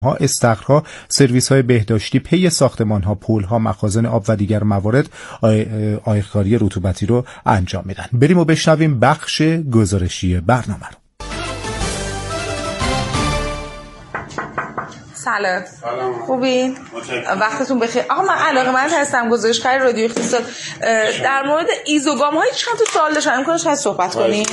ها، استخرها، سرویس‌های بهداشتی، پی ساختمان‌ها، پل‌ها، مخازن آب و دیگر موارد آیق‌کاری رطوبتی رو انجام میدن. بریم و بشنویم بخش گزارشی برنامه رو. سلام. خوبین؟ وقتتون بخیر. آقا من علاقه‌مند هستم گزارشگر رادیو اقتصاد. در مورد ایزوگام های چند تا سوال داشتم. امکانش هست صحبت کنیم؟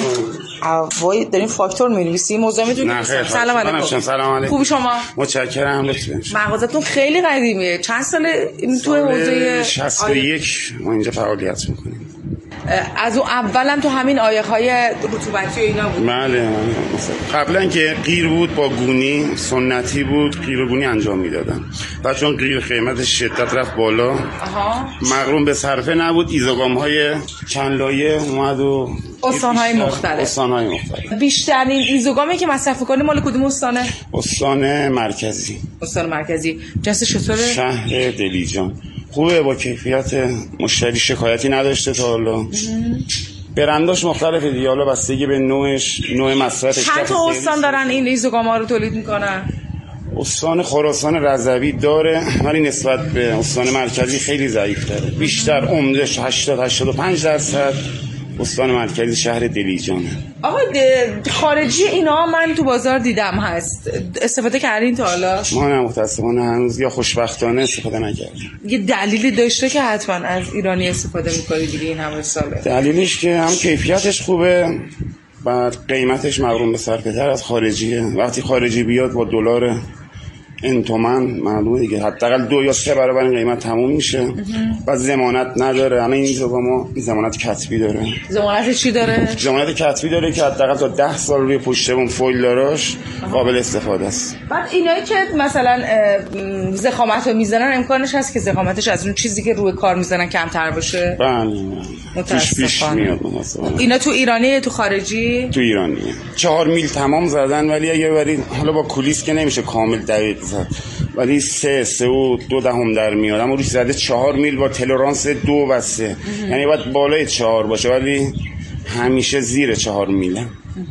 وای دارین فاکتور می‌نویسیم. موضوع میتونید. سلام علیکم. سلام علیکم. خوبی شما؟ متشکرم. لطفاً. مغازتون خیلی قدیمیه. چند ساله تو حوزه 61 ما اینجا فعالیت می‌کنیم. از اون اولم تو همین عایق‌های رطوبتی و اینا بود. بله. قبلا که قیر بود با گونی سنتی بود، قیر و گونی انجام میدادن. بعد چون قیر قیمتش شدت رفت بالا، مغروم به صرفه نبود، ایزوگام‌های چند لایه اومد و استان‌های مختلف. بیشترین ایزوگامی که مصرف می‌کنی مال کدوم استانه؟ استان مرکزی. استان مرکزی. جنس چطوره؟ شهر دلیجان. خوبه، با کیفیت، مشتری شکایتی نداشته تا حالا. برنداش مختلفه دیگه، حالا بستگی به نوعش، نوع مصرفش. چند تا استان دارن این ایزوگاما رو تولید میکنن؟ استان خراسان رضوی داره، ولی نسبت به استان مرکزی خیلی ضعیف داره. بیشتر عمدهش 80-85% استان مرکزی شهر دلیجانه. آقا خارجی اینا من تو بازار دیدم هست، استفاده کردین تا حالا؟ ما نه، متاسفانه هنوز یا خوشبختانه استفاده نکردیم. یه دلیلی داشته که حتما از ایرانی استفاده میکنی دیگه این همه ساله؟ دلیلش که هم کیفیتش خوبه، بعد قیمتش مغروم به صرفه تر از خارجیه. وقتی خارجی بیاد با دلار این تومن معلومه دیگه حداقل 2 یا 3 برابر این قیمت تموم میشه. بعد ضمانت نداره. همه این ما ضمانت کتبی داره. ضمانت چی داره؟ ضمانت کتبی داره که حداقل تا 10 سال روی پشت اون فویل داراش قابل استفاده است. بعد اینایی که مثلا ضخامت رو میزنن امکانش هست که ضخامتش از اون چیزی که روی کار میزنن کمتر باشه؟ بله. پیش میاد مثلا. اینا تو ایرانیه تو خارجی؟ تو ایرانیه. 4 میل تمام زدن، ولی اگه برید حالا با کولیس که نمیشه کامل دقیق زد، ولی 3.2 در میاد. اما روش زده 4 میل با تلرانس 2 و 3، یعنی باید بالای 4 باشه ولی همیشه زیر 4 میله.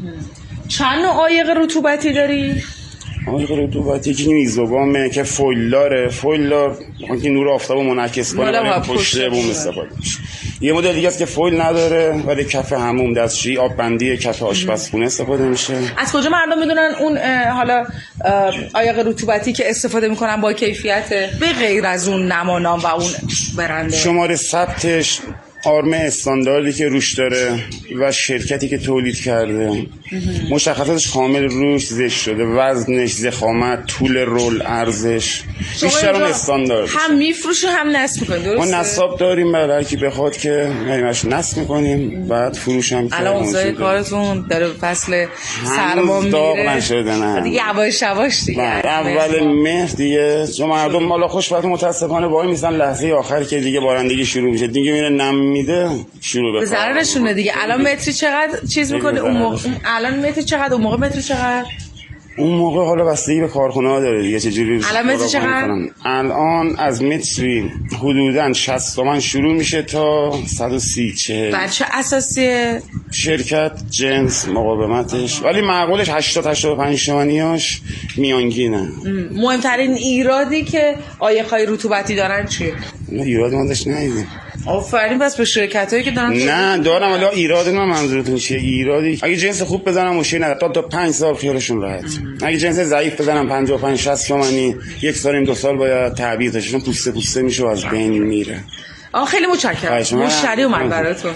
چند نوع عایق رطوبتی داری؟ عایق رطوبتی که ایزوگامه که فویلاره. فویلار که نور آفتاب منعکس کنه برای پشت بوم استفاده میشه. یه مدل دیگه است که فویل نداره ولی کف حموم، دستشویی، آب بندی کف آشپزخونه استفاده میشه. از کجا مردم میدونن اون حالا عایق رطوبتی که استفاده میکنن با کیفیته، به غیر از اون نمانام و اون برنده؟ شماره ثبتش، آرم استانداردی که روش داره و شرکتی که تولید کرده، مشخصاتش کامل روش ذکر شده، وزنش، ضخامت، طول رول، عرضش، بیشتر اون استاندارد. هم میفروشه هم نصب میکنه، درسته؟ ما نصاب داریم، برای هر کی بخواد که میاریمش نصب میکنیم، بعد فروش هم الان اوضاع کارتون داره فصل سرما میره، داغ نشده نه دیگه یواش یواش دیگه اول مهر دیگه چون مردم حالا خوشبختانه متاسفانه وای میسن لحظه آخر که دیگه بارندگی شروع میشه، دیگه میره نم میده شروع به ضررشونه دیگه. الان متری چقدر چیز میکنه اون موقع؟ الان متر چقدر؟ اون موقع متر چقدر؟ اون موقع حالا بستگی به کارخونه ها داره دیگه چجوری. الان متر چقدر؟ الان از متری حدوداً 60 تومن شروع میشه تا 130-40. بعد چه اساسیه؟ شرکت، جنس، مقاومتش، ولی معقولش 80-85 تومنیاش میانگینه. مهمترین ایرادی که عایق‌های رطوبتی دارن چیه؟ ایرادی من داشت ندیدم. آفرین. بس به شرکتایی که دارن نه دارم، ولی ایراد من منظورتون چیه؟ ایرادی اگه جنس خوب بزنم مشکلی نداره، تا 5 سال خیالشون راحت. اگه جنس ضعیف بزنم 55-60 تومانی، 1 سال 2 سال باید تعویضش، چون پوسته میشه و از بین میره. خیلی متشکرم. مشتری اومد براتون.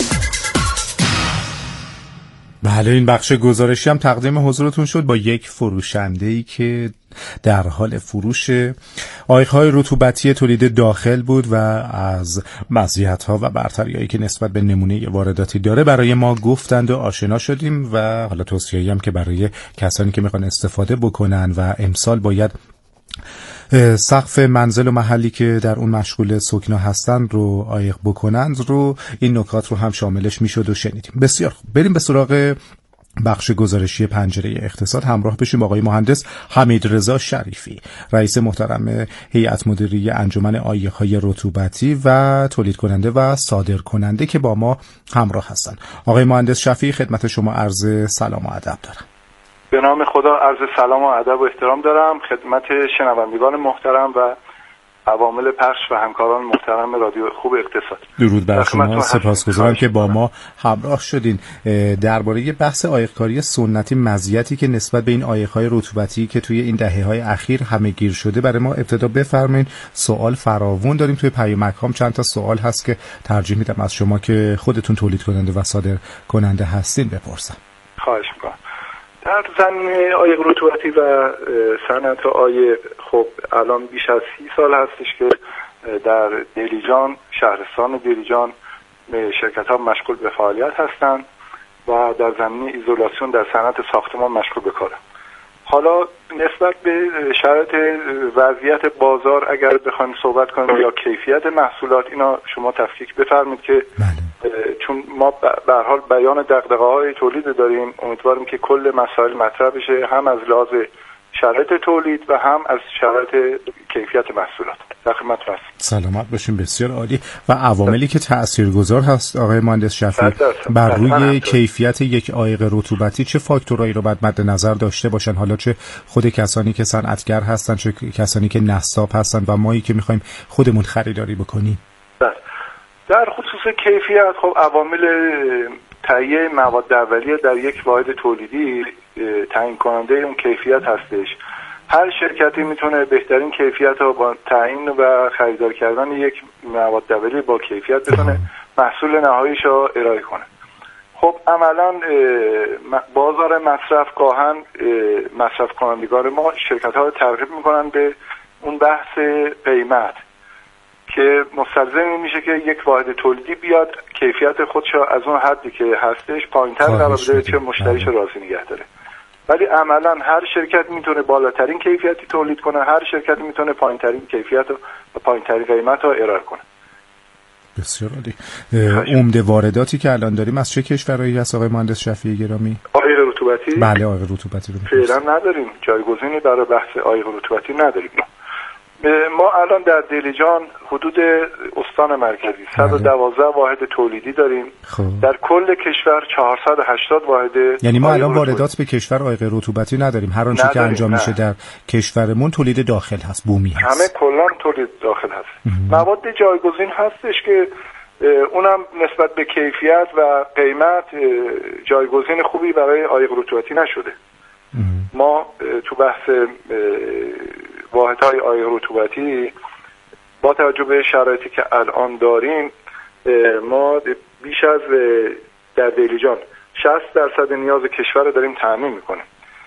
بله، این بخش گزارشی هم تقدیم حضورتون شد با یک فروشنده‌ای که در حال فروش عایق‌های رطوبتی تولید داخل بود و از مزیت‌ها و برتری‌هایی که نسبت به نمونه وارداتی داره برای ما گفتند و آشنا شدیم و حالا توصیه‌ای هم که برای کسانی که میخوان استفاده بکنن و امسال باید سقف منزل و محلی که در اون مشغول سکنا هستند رو عایق بکنند رو این نکات رو هم شاملش میشد و شنیدیم. بسیار خوب، بریم به سراغ بخش گزارشی پنجره اقتصاد. همراه بشیم آقای مهندس حمیدرضا شریفی، رئیس محترم هیئت مدیره انجمن عایق‌های رطوبتی و تولید کننده و صادر کننده که با ما همراه هستند. آقای مهندس شفیعی، خدمت شما عرض سلام و ادب دارم. به نام خدا عرض سلام و ادب و احترام دارم خدمت شنوندگان محترم و عوامل پخش و همکاران محترم رادیو خوب اقتصاد. درود بر شما، سپاسگزارم که با ما همراه شدین. درباره بحث عایقکاری سنتی، مزیتی که نسبت به این عایق‌های رطوبتی که توی این دهه‌های اخیر همه گیر شده برای ما ابتدا بفرمایید. سوال فراوون داریم توی پیامک‌هام، چند تا سوال هست که ترجیح میدم از شما که خودتون تولید کننده و صادر کننده هستین بپرسم. خواهش می‌کنم. در زمینه عایق رطوبتی و صنعت عایق، خب الان بیش از 30 سال هستش که در دیلیجان، شهرستان دیلیجان، شرکت‌ها مشغول به فعالیت هستند و در زمینه ایزولاسیون در صنعت ساختمان مشغول به کارند. حالا نسبت به شرایط وضعیت بازار اگر بخوایم صحبت کنیم یا کیفیت محصولات، اینا شما تفکیک بفرمایید که چون ما به هر حال بیان دغدغه‌های تولید داریم، امیدواریم که کل مسائل مطرح بشه، هم از لحاظ شرایط تولید و هم از شرایط کیفیت محصولات. در خدمتتون هستم. سلامت باشین. بسیار عالی. و عواملی که تاثیرگذار هست آقای مهندس شفیعی بر روی کیفیت یک عایق رطوبتی، چه فاکتورایی رو باید مد نظر داشته باشن؟ حالا چه خود کسانی که صنعتگر هستن، چه کسانی که نساب هستن و مایی که می‌خوایم خودمون خریداری بکنیم. در خصوص کیفیت، خب عوامل تهیه مواد اولیه در یک واحد تولیدی تعیین کننده اون کیفیت هستش. هر شرکتی میتونه بهترین کیفیت رو با تعیین و خریدار کردن یک مواد اولیه با کیفیت بتونه محصول نهاییش رو ارائه کنه. خب عملا بازار مصرف گاهن مصرف کنندگان ما شرکت ها رو ترغیب میکنن به اون بحث قیمت که مستلزم میشه که یک واحد تولیدی بیاد کیفیت خودش از اون حدی که هستش پایین‌تر قرار بده که مشتریش راضی نگه داره. ولی عملا هر شرکت میتونه بالاترین کیفیتی تولید کنه، هر شرکت میتونه پایین‌ترین کیفیت و پایین‌ترین قیمت رو ارائه کنه. بسیار عالی. عمده وارداتی که الان داریم از چه کشورهایی هست آقای مهندس شفیعی گرامی؟ عایق رطوبتی؟ بله، عایق رطوبتی رو فعلا نداریم، جایگزینی برای بحث عایق رطوبتی نداریم. ما الان در دیلیجان حدود استان مرکزی 112 واحد تولیدی داریم. در کل کشور 480 واحد. یعنی ما الان واردات به کشور عایق رطوبتی نداریم، هر آنچه که انجام میشه در کشورمون تولید داخل هست، بومی هست. همه کلا تولید داخل هست. مواد جایگزین هستش که اونم نسبت به کیفیت و قیمت جایگزین خوبی برای عایق رطوبتی نشده. ما تو بحث واحدهای عایق رطوبتی با توجه به شرایطی که الان داریم، ما بیش از در دیلیجان 60% نیاز کشور رو داریم تامین میکنیم.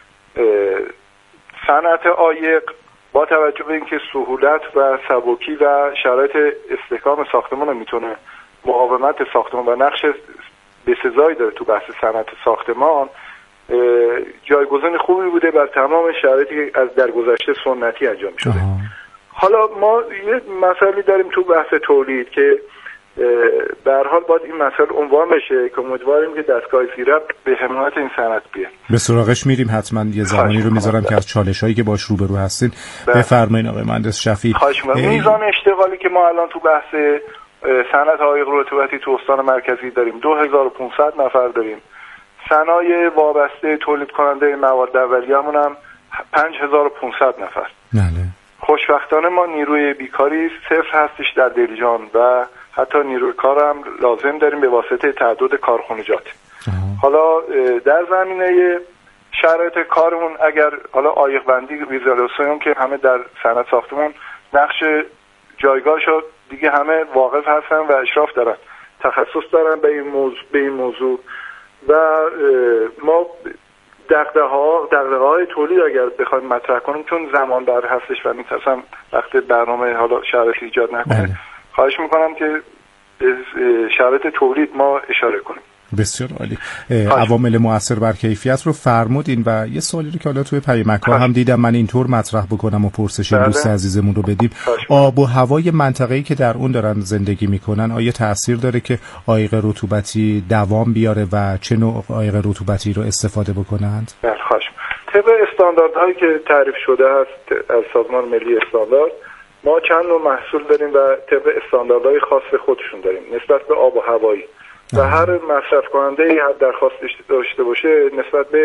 صنعت عایق با توجه به اینکه سهولت و سبکی و شرایط استحکام ساختمان رو میتونه مقاومت ساختمان و نقش بسزایی داره تو بحث صنعت ساختمان، جایگزین خوبی بوده بر تمام شرایطی که از در گذشته سنتی انجام شده. حالا ما یه مسئله داریم تو بحث تولید که به هر حال باید این مسئله عنوان بشه که امیدواریم که دستگاه زیرب به حمایت این صنعت بیاد. به سراغش میریم حتما. یه زمانی رو میذارم که از چالش‌هایی که باش روبرو هستین بفرمایید آقای مهندس شفیعی. میزان اشتغالی که ما الان تو بحث صنعت عایق رطوبتی تو استان مرکزی داریم 2500 نفر داریم. صنایع وابسته تولید کننده مواد اولیه‌مون هم 5500 نفر. بله. خوشبختانه ما نیروی بیکاری صفر هستش در دیلیجان و حتی نیروی کار هم لازم داریم به واسطه تعدد کارخانجات. حالا در زمینه شرایط کارمون اگر حالا عایق بندی ویزولاسیون که همه در صنعت ساختمان نقش جایگاهشو دیگه همه واقف هستن و اشراف دارن، تخصص دارن به این موضوع و ما دغدغه‌های تولید اگر بخوایم مطرح کنیم چون زمان بر هستش و میترسم وقت برنامه حالا شرایط ایجاد نکنه، خواهش میکنم که شرایط تولید ما اشاره کنیم. بسیار عالی. عوامل مؤثر بر کیفیت رو فرمودین و یه سوالی رو که حالا توی پیامک‌ها هم دیدم من اینطور مطرح بکنم و پرسش دوست عزیزمون رو بدیم. آب و هوای منطقه‌ای که در اون دارن زندگی میکنن آیا تأثیر داره که عایق رطوبتی دوام بیاره و چه نوع عایق رطوبتی رو استفاده بکنند؟ بله، خواهش. طبق استانداردهایی که تعریف شده است از سازمان ملی استاندارد، ما چند نوع محصول داریم و طبق استانداردهای خاص خودشون داریم نسبت به آب و هوایی و هر مصرف کننده هر درخواست داشته باشه نسبت به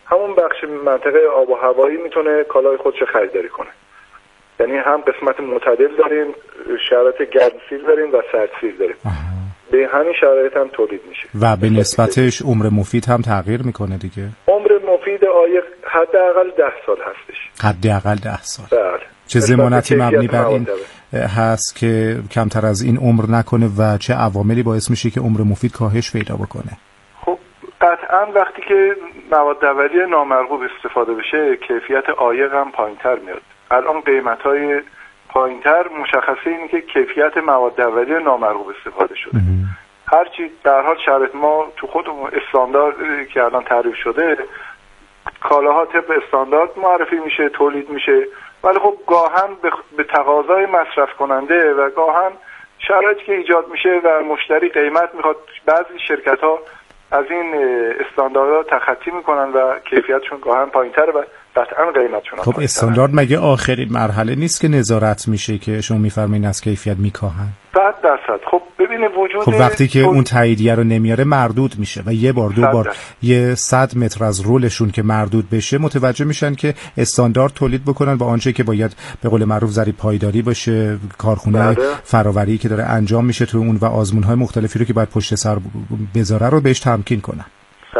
همون بخش منطقه آب و هوایی میتونه کالای خودش خریداری کنه. یعنی هم قسمت معتدل داریم، شرایط گرمسیر داریم و سردسیر داریم. به همین شرایط هم تولید میشه و به نسبتش عمر مفید هم تغییر میکنه دیگه. عمر مفید عایق حداقل 10 سال هستش. حداقل 10 سال. بله. چه ضمانتی مبنی بر این هست که کمتر از این عمر نکنه و چه عواملی باعث میشه که عمر مفید کاهش پیدا بکنه؟ خب قطعا وقتی که مواد اولیه نامرغوب استفاده بشه کیفیت عایق هم پایینتر میاد. الان قیمت‌های پایینتر مشخصه اینه که کیفیت مواد اولیه نامرغوب استفاده شده. هرچی در حال شرایط ما تو خودمون استاندارد که الان تعریف شده کالاها طبق استاندارد معرفی میشه، تولید میشه، ولی خب گاهن به تقاضای مصرف کننده و گاهن شرایطی که ایجاد میشه و مشتری قیمت میخواد، بعضی شرکت ها از این استانداردها تخطی میکنن و کیفیتشون گاهن پایینتره و قطعا قیمتشون خب استاندارد مگه آخرین مرحله نیست که نظارت میشه که شما میفرمایید از کیفیت میکاهن؟ 100%. خب ببینید وجود خب وقتی که اون تاییدیه رو نمیاره مردود میشه و یه بار دو بار یه 100 متر از رولشون که مردود بشه متوجه میشن که استاندارد تولید بکنن با آنچه که باید به قول معروف ضریب پایداری باشه، کارخونه فراوری که داره انجام میشه تو اون و آزمون‌های مختلفی رو که باید پشت سر بذاره رو بهش تمکین کنن. 100%.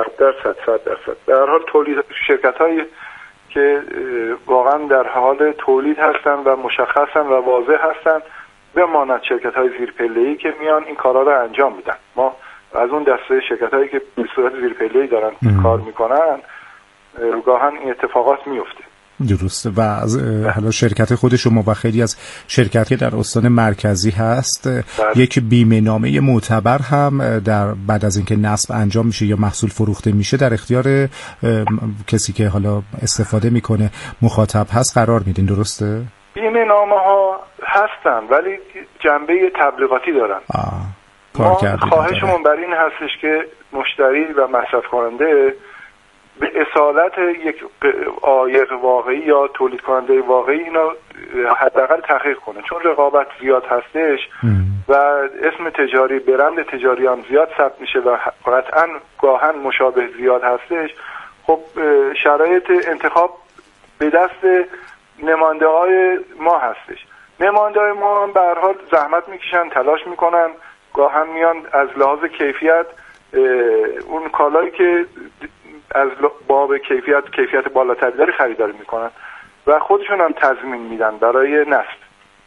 در حال تولید شرکت‌های که واقعا در حال تولید هستن و مشخصن و واضح هستن بماند شرکت‌های زیرپله‌ای که میان این کارا رو انجام میدن. ما از اون دسته شرکت‌هایی که به صورت زیرپله‌ای دارن کار میکنن گاهن این اتفاقات میفته. درسته. و از حالا شرکت خود شما و خیلی از شرکتی در استان مرکزی هست یک بیمه نامه معتبر هم در بعد از اینکه نصب انجام میشه یا محصول فروخته میشه در اختیار کسی که حالا استفاده میکنه مخاطب هست قرار میدین، درسته؟ بیمه نامه ها هستن ولی جنبه تبلیغاتی دارن. ما خواهشمون بر این هستش که مشتری و مصرف کننده به اصالت یک عایق واقعی یا تولید کننده واقعی اینا حداقل تحقیق کنه، چون رقابت زیاد هستش و اسم تجاری، برند تجاری هم زیاد ثبت میشه و قطعا گاهن مشابه زیاد هستش. خب شرایط انتخاب به دست نماینده های ما هستش. نماینده های ما هم به هر حال زحمت میکشن، تلاش میکنن، گاهن میان از لحاظ کیفیت اون کالایی که از باب کیفیت بالاتری داره خریداری میکنن و خودشون هم تضمین میدن برای نصب.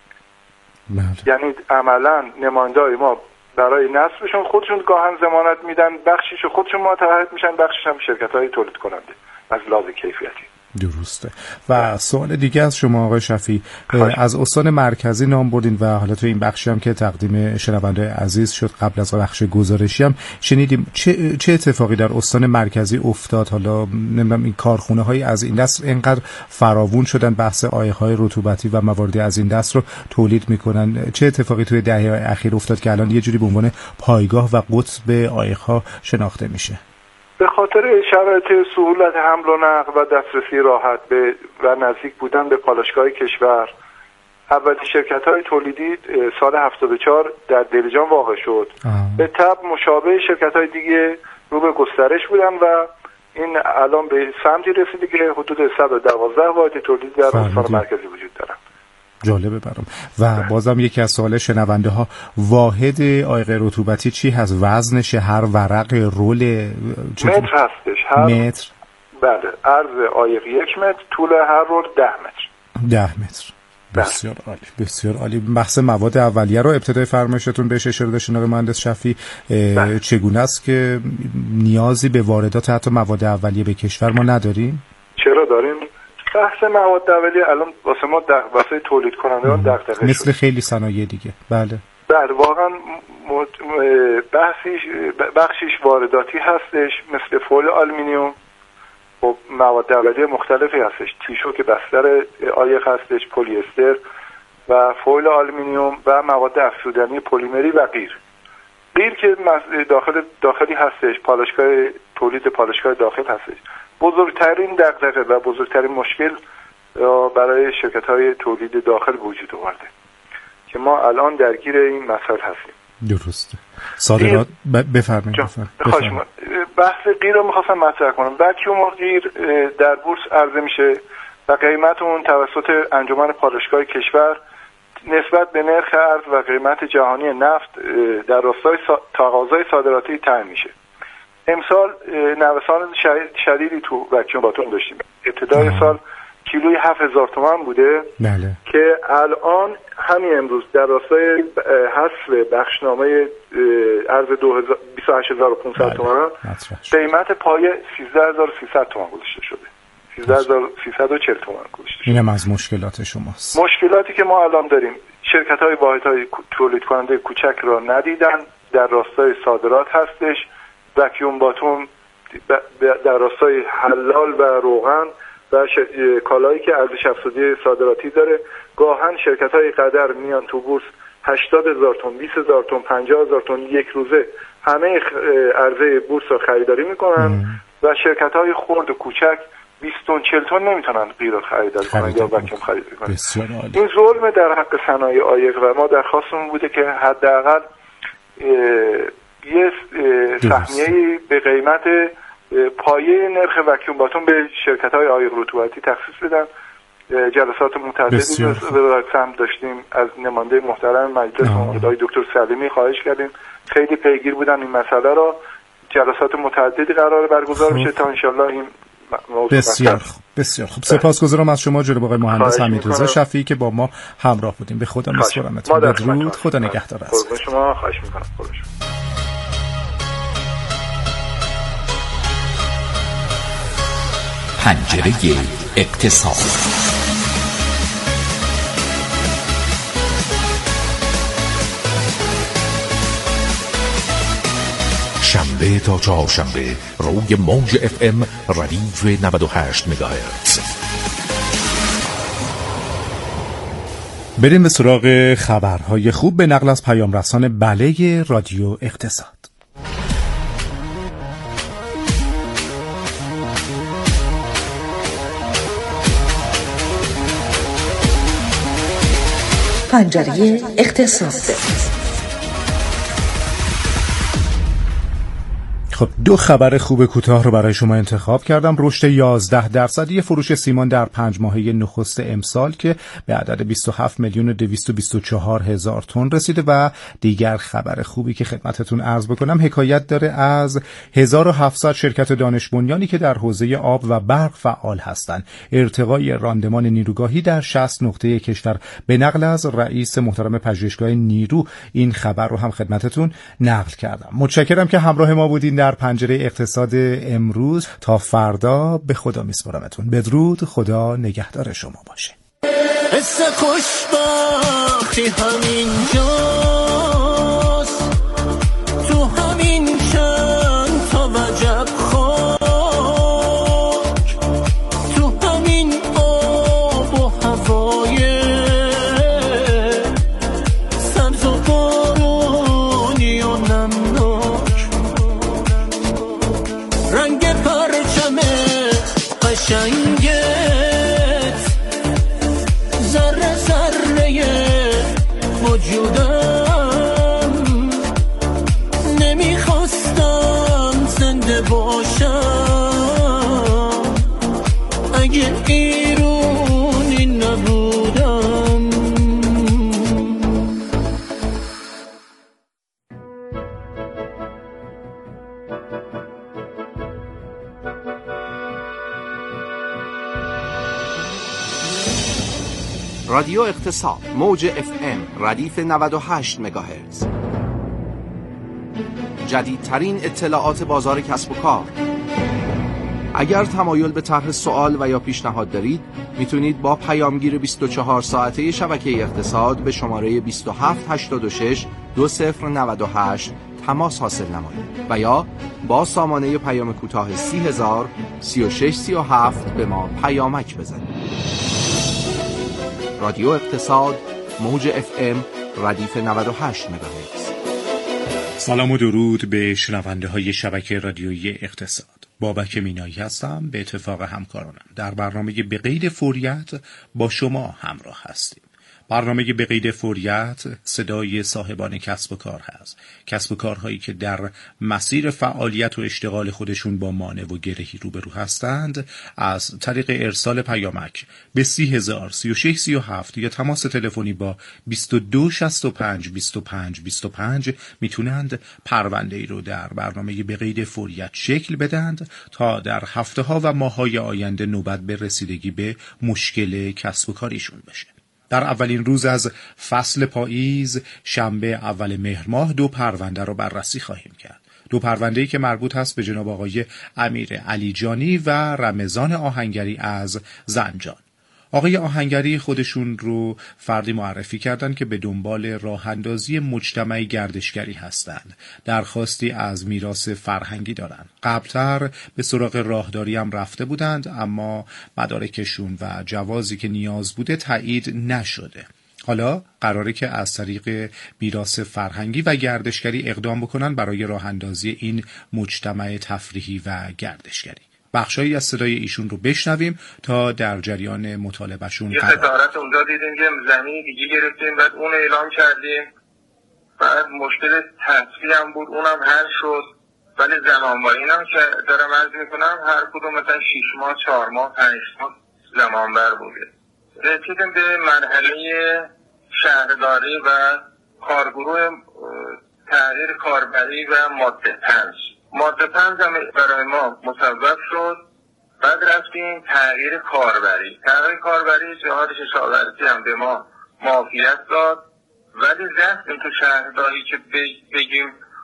یعنی عملا نماینده‌های ما برای نصبشون خودشون گاهن ضمانت میدن، بخشیش خودشون متحد میشن، بخشیش هم شرکت‌های تولید کننده از لحاظ کیفیتی. درسته. و سوال دیگه از شما آقای شفیع، از استان مرکزی نام بردین و حالا تو این بخشی هم که تقدیم شنونده عزیز شد قبل از بخش گزارشی هم شنیدیم چه اتفاقی در استان مرکزی افتاد؟ حالا نمیدونم این کارخونه های از این دست اینقدر فراوون شدن بحث عایق‌های رطوبتی و موارد از این دست رو تولید میکنن، چه اتفاقی توی دهه‌های اخیر افتاد که الان یه جوری به عنوان پایگاه و قطب عایق‌ها شناخته میشه؟ به خاطر شرایط سهولت حمل و نقل و دسترسی راحت به و نزدیک بودن به پالایشگاه کشور، اولین شرکت‌های تولیدی سال 74 در دلجان واقع شد. به طب مشابه شرکت‌های دیگه رو به گسترش بودن و این الان به سمتی رسیده که حدود 112 واحد تولید در استان مرکزی وجود دارن. جالبه برام. و بازم یکی از سوال شنونده ها، واحد عایق رطوبتی چی هست؟ وزنش هر ورق رول متر هستش. متر؟ بله. عرض عایق 1 متر، طول هر رول 10 متر. 10 متر. بسیار عالی، بسیار عالی. بحث مواد اولیه رو ابتدای فرمایشتون بهش اشاره داشتین آقای مهندس شفیع. چگونه است که نیازی به واردات حتی مواد اولیه به کشور ما نداریم؟ چرا داریم؟ بحث مواد اولیه الان واسه ما واسه تولید کنندگان دغدغه مثل خیلی صنایع دیگه. بله واقعا بخشیش وارداتی هستش، مثل فویل آلومینیوم. خب مواد اولیه مختلفی هستش، تیشو که بستر عایق هستش، پلی استر و فویل آلومینیوم و مواد افزودنی پلیمری و غیر که داخلی هستش، پالایشگاه تولید پالایشگاه داخل هستش. بزرگترین دغدغه و بزرگترین مشکل برای شرکت‌های تولید داخل وجود آورده که ما الان درگیر این مسائل هستیم. درسته. صادرات بفرمایید. بحث غیر رو میخواستم مطرح کنم. وکیوم و غیر در بورس عرضه میشه و قیمت اون توسط انجمن پالایشگاه کشور نسبت به نرخ ارز و قیمت جهانی نفت در راستای تقاضای صادراتی تعیین میشه. امسال نوسان شدیدی تو وکیوم باتوم داشتیم. ابتدای سال کیلوی 7000 تومان بوده بله. که الان همین امروز در راستای حذف بخشنامه ارز 28500 تومان قیمت پای 13300 تومان گذاشته شده. 13340 تومان گذاشته شده. اینم از مشکلات شماست. مشکلاتی که ما الان داریم، شرکت‌های واحدهای تولید کننده کوچک را ندیدن، در راستای صادرات هستش. وکیوم باتوم در راستای حلال و روغن و کالایی که ارزش افزوده صادراتی داره. گاهن شرکت‌های قدر میان تو بورس 80000 تن، 20000 تن، 50000 تن یک روزه همه عرضه بورس رو خریداری میکنن و شرکت‌های خرد و کوچک 20 تن 40 تن نمیتونن غیرات خریداری کنن یا وکیوم خریداری کنن. این ظلم در حق صنایع عایق و ما درخواستمون بوده که حداقل یه سهمیه‌ای به قیمت پایه نرخ وکیوم باتوم به شرکت‌های عایق رطوبتی تخصیص بدن. جلسات متعددی رو هم داشتیم، از نماینده محترم مجلس آقای دکتر سلیمی خواهش کردیم، خیلی پیگیر بودن این مسئله را. جلسات متعددی قرار برگزار میشه تا انشالله این موضوع بسیار خوب. سپاسگزارم از شما جناب آقای مهندس حمیدرضا شفیعی که با ما همراه بودیم. به خدا میسپارمتون. بدرود. خدا نگهدار. از شما خواهش میکنم. پنجره اقتصاد. شنبه تا چهارشنبه روی موج FM ردیف 98 مگاهرتز. بریم به سراغ خبرهای خوب به نقل از پیام رسان بله رادیو اقتصاد. پنجره اقتصاد. خب دو خبر خوب کوتاه رو برای شما انتخاب کردم. رشد 11% فروش سیمان در 5 ماهه نخست امسال که به عدد 27,224,000 تن رسیده و دیگر خبر خوبی که خدمتتون عرض بکنم حکایت داره از 1700 شرکت دانش بنیانی که در حوزه آب و برق فعال هستند. ارتقای راندمان نیروگاهی در 60 نقطه کشور. به نقل از رئیس محترم پژوهشگاه نیرو این خبر رو هم خدمتتون نقل کردم. متشکرم که همراه ما بودین در پنجره اقتصاد امروز. تا فردا به خدا میسپارمتون. بدرود. خدا نگهدار شما باشه. حس خوشبختی همین جاست، تو همین چند تا وجب خاک، تو همین آب و هوای سبز و بارونی و نمناک، رنگ پرچم قشنگت ذره ذره وجودم، نمیخواستم زنده باشم اگه ایرونی نبودم. رادیو اقتصاد موج FM ردیف 98 مگاهرتز. جدیدترین اطلاعات بازار کسب و کار. اگر تمایل به طرح سوال و یا پیشنهاد دارید میتونید با پیامگیر 24 ساعته شبکه اقتصاد به شماره 2786 2098 تماس حاصل نمایید و یا با سامانه پیام کوتاه 30000 3637 به ما پیامک بزنید. رادیو اقتصاد موج FM ردیف 98 مگاهرتز. سلام و درود به شنونده های شبکه رادیویی اقتصاد. بابک مینایی هستم. به اتفاق همکارانم در برنامه به قید فوریت با شما همراه هستیم. برنامه به قید فوریت صدای صاحبان کسب و کار هست. کسب و کارهایی که در مسیر فعالیت و اشتغال خودشون با مانع و گرهی روبرو هستند از طریق ارسال پیامک به 30,000 36 37 یا تماس تلفنی با 22 65 25 25 میتونند پرونده ای رو در برنامه به قید فوریت شکل بدند تا در هفته ها و ماه های آینده نوبت به رسیدگی به مشکل کسب و کاریشون بشه. در اولین روز از فصل پاییز شنبه اول مهر ماه 2 پرونده رو بررسی خواهیم کرد. 2 پرونده‌ای که مربوط هست به جناب آقای امیر علیجانی و رمضان آهنگری از زنجان. آقای آهنگری خودشون رو فردی معرفی کردن که به دنبال راه اندازی مجتمعی گردشگری هستند. درخواستی از میراث فرهنگی دارن. قبلتر به سراغ راهداری هم رفته بودند اما مدارکشون و جوازی که نیاز بوده تایید نشده. حالا قراره که از طریق میراث فرهنگی و گردشگری اقدام بکنن برای راه اندازی این مجتمع تفریحی و گردشگری. بخشایی از صدای ایشون رو بشنویم تا در جریان مطالبهشون یه ستارت اونجا دیدیم که زمینی دیگه گرفتیم، بعد اون اعلام کردیم، بعد مشکل تصفیه هم بود، اونم حل شد. ولی زمانبری هم که دارم عرض میکنم هر کدوم مثلا 6 ماه 4 ماه 5 ماه زمانبر بوده. رسیدیم به مرحله شهرداری و کارگروه تغییر کاربری و ماده 5. ماده 5 هم برای ما مصوب شد. بعد رفتیم تغییر کاربری. تغییر کاربری جهاد کشاورزی هم به ما معافیت داد، ولی رفتیم تو شهرداری که بگیم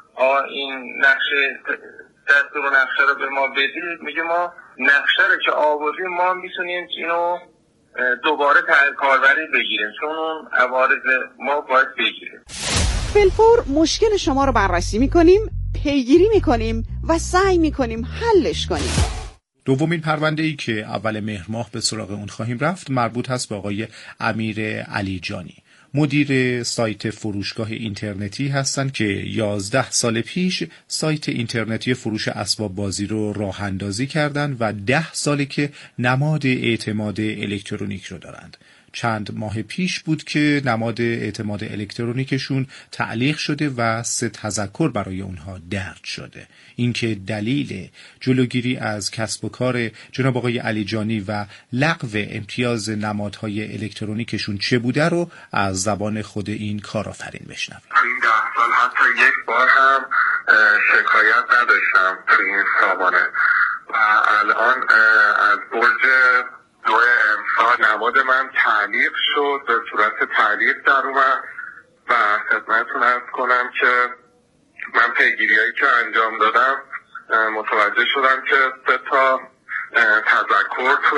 این نقشه دستور نقشه رو به ما بدید، میگه ما نقشه رو که آوردیم ما میتونیم اینو دوباره تغییر کاربری بگیریم چون اون عوارض ما باید بگیریم. فیلفور مشکل شما رو بررسی میکنیم، پیگیری میکنیم و سعی میکنیم حلش کنیم. دومین پرونده‌ای که اول مهر ماه به سراغ اون خواهیم رفت مربوط هست به آقای امیر علیجانی. مدیر سایت فروشگاه اینترنتی هستند که 11 سال پیش سایت اینترنتی فروش اسباب بازی رو راه اندازی کردند و 10 ساله که نماد اعتماد الکترونیک رو دارند. چند ماه پیش بود که نماد اعتماد الکترونیکشون تعلیق شده و 3 تذکر برای اونها درج شده. اینکه دلیل جلوگیری از کسب و کار جناب آقای علیجانی و لغو امتیاز نمادهای الکترونیکشون چه بوده رو از زبان خود این کارآفرین بشنویم. این 10 سال حتی یک بار هم شکایت نداشتم تو این سامانه و الان از برج 2 امسال نماد من تعلیق شد، به صورت تعلیق در اومد و خدمتتون عرض کنم که من پیگیریایی که انجام دادم متوجه شدم که 3 تا تذکر تو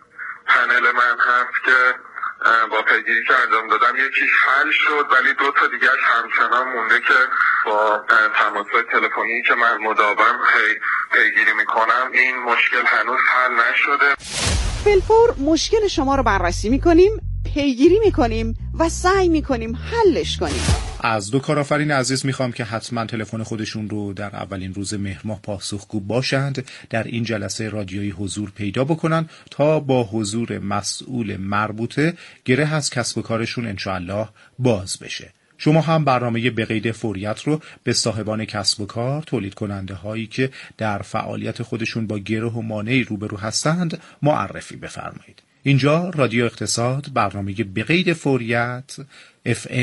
پنل من هست که با پیگیری که انجام دادم یکیش حل شد ولی 2 تا دیگه همچنان مونده که با تماس‌های تلفنی که من مداوم پیگیری میکنم این مشکل هنوز حل نشده. فیلفور مشکل شما رو بررسی میکنیم، پیگیری میکنیم و سعی میکنیم حلش کنیم. از 2 کارآفرین عزیز میخوام که حتما تلفن خودشون رو در اولین روز مهر ماه پاسخگو باشند، در این جلسه رادیویی حضور پیدا بکنن تا با حضور مسئول مربوطه گره از کسب و کارشون انشاءالله باز بشه. شما هم برنامه به قید فوریت رو به صاحبان کسب و کار، تولید کننده هایی که در فعالیت خودشون با گره و مانعی روبرو هستند معرفی بفرمایید. اینجا رادیو اقتصاد، برنامه به قید فوریت، FM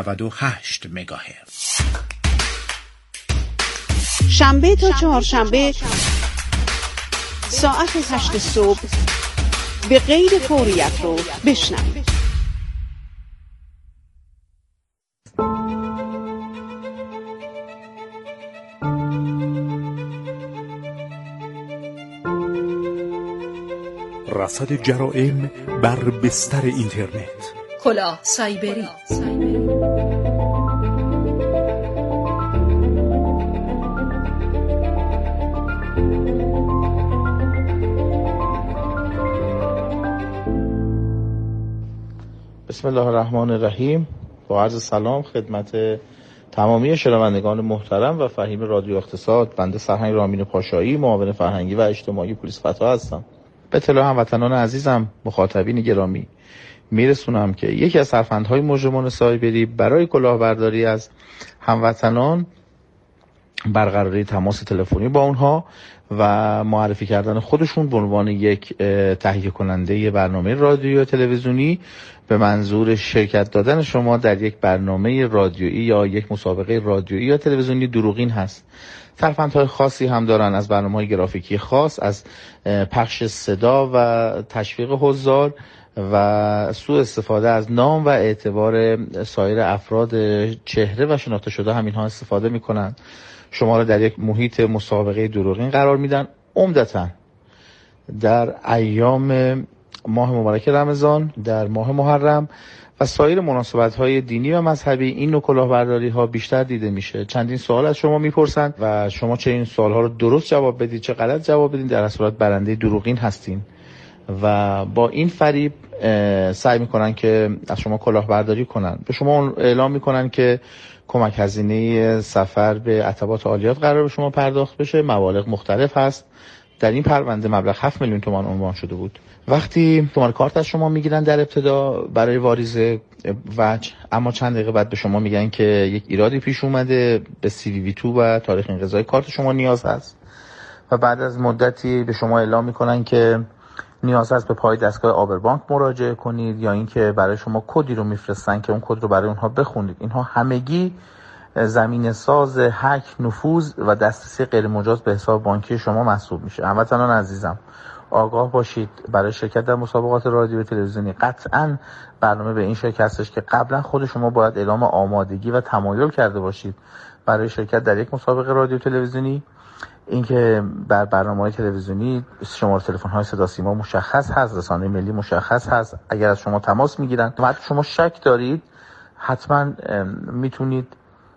98 مگاهرتز. شنبه تا چهارشنبه ساعت 8 صبح به قید فوریت رو بشنوید. رصد جرائم بر بستر اینترنت. کلاه سایبری. بسم الله الرحمن الرحیم. با عرض سلام خدمت تمامی شنوندگان محترم و فهیم رادیو اقتصاد. بنده سرهنگ رامین پاشایی، معاون فرهنگی و اجتماعی پلیس فتا هستم. به اطلاع هموطنان عزیزم، مخاطبین گرامی، میرسونم که یکی از سرفندهای مجرمان سایبری برای کلاهبرداری از هموطنان برقراری تماس تلفنی با اونها و معرفی کردن خودشون به عنوان یک تهیه کننده برنامه رادیویی و تلویزیونی به منظور شرکت دادن شما در یک برنامه رادیویی یا یک مسابقه رادیویی یا تلویزیونی دروغین هست. سرفندهای خاصی هم دارن، از برنامه‌های گرافیکی خاص، از پخش صدا و تشویق حضار و سوء استفاده از نام و اعتبار سایر افراد چهره و شناخته شده هم اینها استفاده میکنن. شما را در یک محیط مسابقه دروغین قرار میدن، عمدتاً در ایام ماه مبارک رمضان، در ماه محرم و سایر مناسبت‌های دینی و مذهبی. این نوع کلاهبرداری‌ها بیشتر دیده میشه. چندین سوال از شما میپرسن و شما چه این سوال‌ها رو درست جواب بدید چه غلط جواب بدید، در صورت برنده دروغین هستین و با این فریب سعی میکنن که از شما کلاهبرداری کنن. به شما اعلام میکنن که کمک هزینه سفر به عتبات عالیات قرار به شما پرداخت بشه، مبالغ مختلف هست. در این پرونده مبلغ 7 میلیون تومان عنوان شده بود. وقتی شماره کارت از شما میگیرن در ابتدا برای واریز وجه، اما چند دقیقه بعد به شما میگن که یک ایرادی پیش اومده، به CVV2 و تاریخ انقضای کارت شما نیاز هست و بعد از مدتی به شما اعلام میکنن که نیاز هست به پای دستگاه آبربانک مراجعه کنید یا اینکه برای شما کدی رو میفرستن که اون کد رو برای اونها بخونید. اینها همگی زمین ساز هک، نفوذ و دسترسی غیر مجاز به حساب بانکی شما محسوب میشه. هموطنان عزیزم آگاه باشید، برای شرکت در مسابقات رادیو و تلویزیونی قطعاً برنامه به این شکل هستش که قبلا خود شما باید اعلام آمادگی و تمایل کرده باشید برای شرکت در یک مسابقه رادیو تلویزیونی. اینکه بر برنامه‌های تلویزیونی شماره تلفن‌های صدا سیما مشخص هست، رسانه ملی مشخص هست. اگر از شما تماس میگیرن و شما شک دارید، حتما میتونید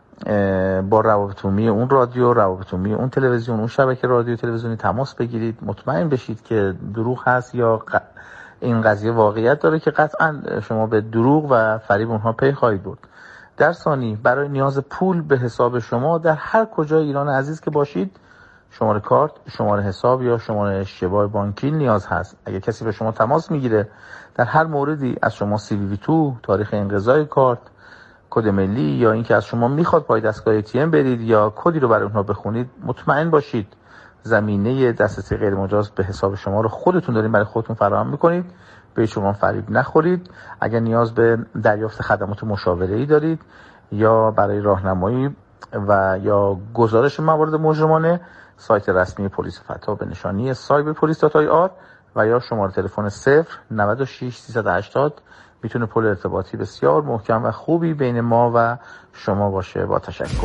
با روابط عمومی اون رادیو، روابط عمومی اون تلویزیون، اون شبکه رادیو تلویزیونی تماس بگیرید، مطمئن بشید که دروغ هست یا این قضیه واقعیت داره که قطعا شما به دروغ و فریب اونها پی خواهید برد. در ثانی برای نیاز پول به حساب شما در هر کجای ایران عزیز که باشید، شماره کارت، شماره حساب یا شماره اشتباه بانکی نیاز هست. اگر کسی به شما تماس میگیره در هر موردی از شما CVV2، تاریخ انقضای کارت، کد ملی یا اینکه از شما میخواد پای دستگاه ATM برید یا کدی رو برای اونها بخونید، مطمئن باشید زمینه دسترسی غیر مجاز به حساب شما رو خودتون دارین برای خودتون فراهم میکنید. به شما فریب نخورید. اگر نیاز به دریافت خدمات مشاوره‌ای دارید یا برای راهنمایی و یا گزارش موارد مجرمانه، سایت رسمی پلیس فتا به نشانی cyberpolice.ir و یا شماره تلفن 096 380 میتونه پل ارتباطی بسیار محکم و خوبی بین ما و شما باشه. با تشکر.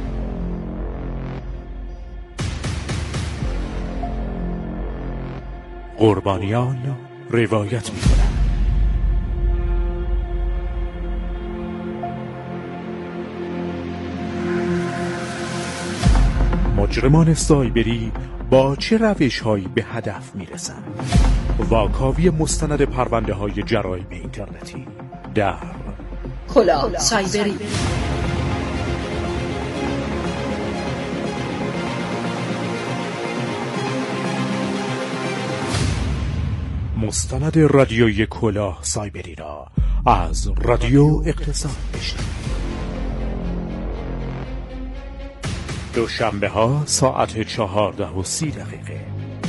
قربانیان روایت میکنند. مجرمان سایبری با چه روش‌هایی به هدف میرسند؟ واکاوی مستند پرونده‌های جرایم اینترنتی در کلاه سایبری. مستند رادیویی کلاه سایبری را از رادیو اقتصاد بشنوید. دوشنبه ها ساعت 14:30.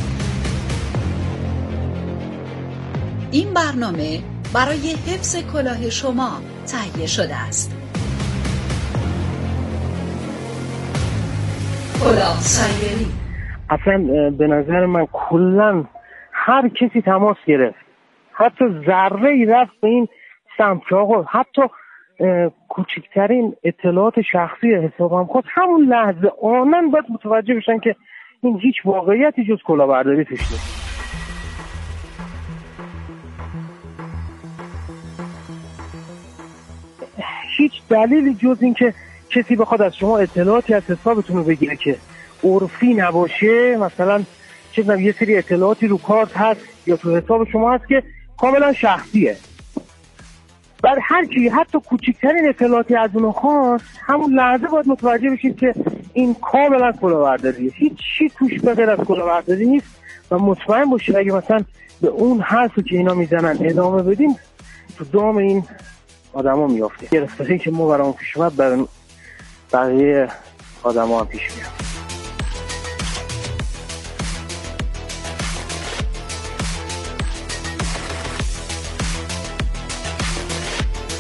این برنامه برای حفظ کلاه شما تهیه شده است. کلاه سایبری. اصلا به نظر من کلن هر کسی تماس گرفت، حتی ذره ای رفت به این سمت که آقا حتی کوچکترین اطلاعات شخصی حسابم خواست، همون لحظه آنن باید متوجه بشن که این هیچ واقعیتی جز کلاهبرداری توش نیست. هیچ دلیلی جز این که کسی بخواد از شما اطلاعاتی از حسابتون رو بگیره که عرفی نباشه، مثلا چه یه سری اطلاعاتی رو کارت هست یا تو حساب شما هست که کاملا شخصیه، بعد هر کی حتی کوچکترین اطلاعاتی از اون خواست، همون لحظه باید متوجه بشید که این کاملا کلاهبرداریه، هیچ چی توش به غیر از کلاهبرداری نیست. و مطمئن باشید اگه مثلا به اون حرفی که اینا میزنن ادامه بدیم، تو دام این آدما میافته. گرفتاری که ما برامون پیش اومد بقیه آدما هم پیش میاد.